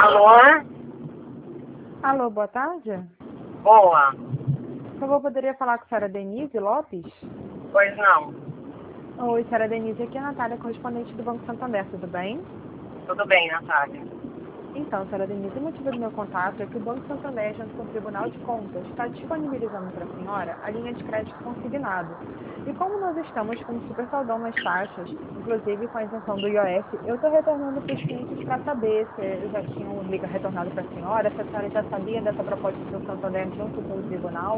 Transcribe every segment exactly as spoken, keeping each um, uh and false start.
Alô? Alô, boa tarde. Boa. Por favor, poderia falar com a senhora Denise Lopes? Pois não. Oi, senhora Denise, aqui é a Natália, correspondente do Banco Santander, tudo bem? Tudo bem, Natália. Então, senhora Denise, o motivo do meu contato é que o Banco Santander, junto com o Tribunal de Contas, está disponibilizando para a senhora a linha de crédito consignado. E como nós estamos com um super saldão nas taxas, inclusive com a isenção do I O F, eu estou retornando para os clientes para saber se eles já tinham liga retornado para a senhora, se a senhora já sabia dessa proposta do Santander junto com o Tribunal.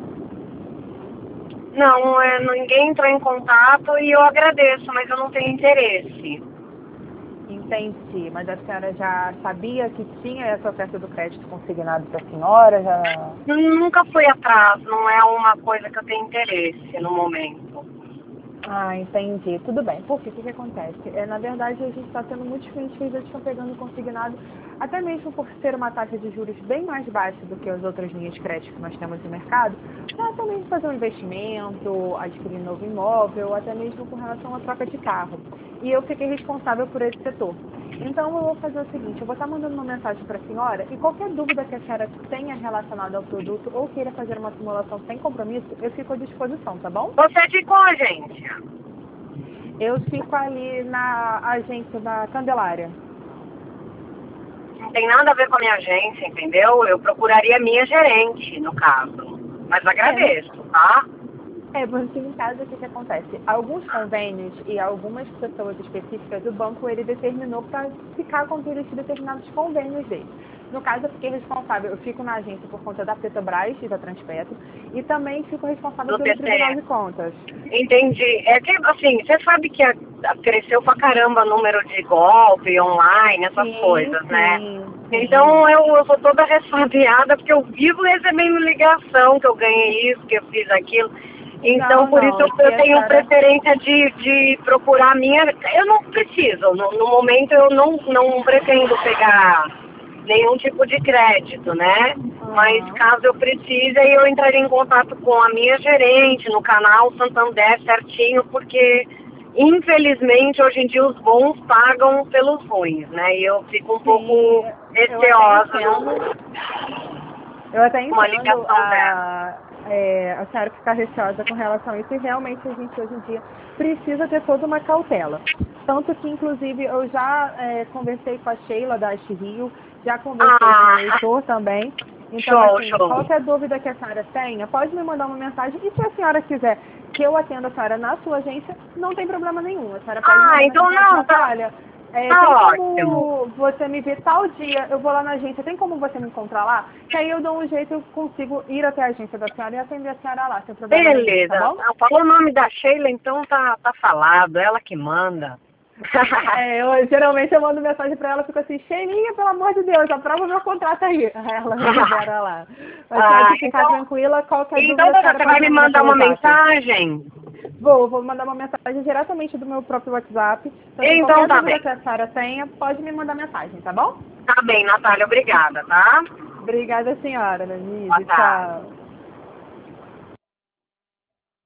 Não, é, ninguém entrou em contato e eu agradeço, mas eu não tenho interesse. Entendi, mas a senhora já sabia que tinha essa oferta do crédito consignado para a senhora? Já... Nunca fui atrás, não é uma coisa que eu tenho interesse no momento. Ah, entendi. Tudo bem. Por quê? O que, que acontece? É, na verdade, a gente está tendo muitos clientes que já estão pegando consignado, até mesmo por ser uma taxa de juros bem mais baixa do que as outras linhas de crédito que nós temos no mercado, para até mesmo fazer um investimento, adquirir um novo imóvel, até mesmo com relação à troca de carro. E eu fiquei responsável por esse setor. Então, eu vou fazer o seguinte, eu vou estar mandando uma mensagem para a senhora e qualquer dúvida que a senhora tenha relacionada ao produto ou queira fazer uma simulação sem compromisso, eu fico à disposição, tá bom? Você é de qual agência? Eu fico ali na agência da Candelária. Não tem nada a ver com a minha agência, entendeu? Eu procuraria a minha gerente, no caso. Mas agradeço, tá? É, porque em caso o que, que acontece? Alguns convênios e algumas pessoas específicas do banco, ele determinou para ficar com aqueles determinados convênios dele. No caso, eu fiquei responsável, eu fico na agência por conta da Petrobras e da Transpetro, e também fico responsável Do pelo T C. Tribunal de Contas. Entendi. É que, assim, você sabe que a- a- cresceu pra caramba o número de golpe online, essas Sim, coisas, né? sim, sim. Então eu, eu sou toda ressabiada porque eu vivo recebendo ligação, que eu ganhei isso, que eu fiz aquilo. Então, Não, por isso não, eu, aqui eu a tenho senhora... preferência de, de procurar a minha. Eu não preciso, no, no momento eu não, não pretendo pegar nenhum tipo de crédito, né? Mas Aham. caso eu precise, aí eu entraria em contato com a minha gerente no canal Santander certinho, porque infelizmente hoje em dia os bons pagam pelos ruins, né? E eu fico um Sim, pouco eu até receosa entendo. no- Eu até com uma entendo ligação dessa. a, é, a senhora ficar receosa com relação a isso e realmente a gente hoje em dia precisa ter toda uma cautela. Tanto que, inclusive, eu já é, conversei com a Sheila da Ash Rio, já conversei com o Ah, Heitor também. Então, show, assim, show. qualquer dúvida que a senhora tenha, pode me mandar uma mensagem. E se a senhora quiser que eu atenda a senhora na sua agência, não tem problema nenhum. A senhora pode me Ah, mandar então mensagem e falar não, assim, tá, olha, é, tá tem ótimo. como você me ver tal dia, eu vou lá na agência, tem como você me encontrar lá? Que aí eu dou um jeito, eu consigo ir até a agência da senhora e atender a senhora lá, sem problema nenhum, tá Beleza. bom? Ah, falou o nome da Sheila, então tá, tá falado, ela que manda. É, eu, geralmente eu mando mensagem pra ela e fico assim, Sheilinha, pelo amor de Deus, aprova meu contrato aí. Aí ela me libera lá. Mas Ah, pode ficar então, tranquila, qualquer então dúvida a senhora você vai pode me me mandar mandar pelo uma WhatsApp. mensagem? Vou, vou mandar uma mensagem diretamente do meu próprio WhatsApp. Então, assim, Então qualquer tá dúvida bem. que a senhora tenha, pode me mandar mensagem, tá bom? Tá bem, Natália, obrigada, tá? Obrigada, senhora, Boa Denise. tarde. Tchau.